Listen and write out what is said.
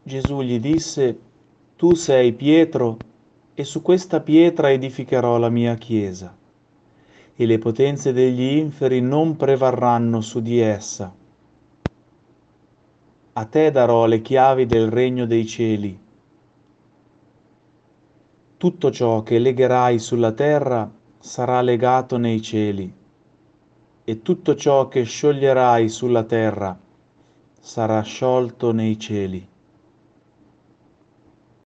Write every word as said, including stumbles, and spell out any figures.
Gesù gli disse: Tu sei Pietro, e su questa pietra edificherò la mia chiesa, e le potenze degli inferi non prevarranno su di essa. A te darò le chiavi del regno dei cieli. Tutto ciò che legherai sulla terra sarà legato nei cieli, e tutto ciò che scioglierai sulla terra sarà sciolto nei cieli.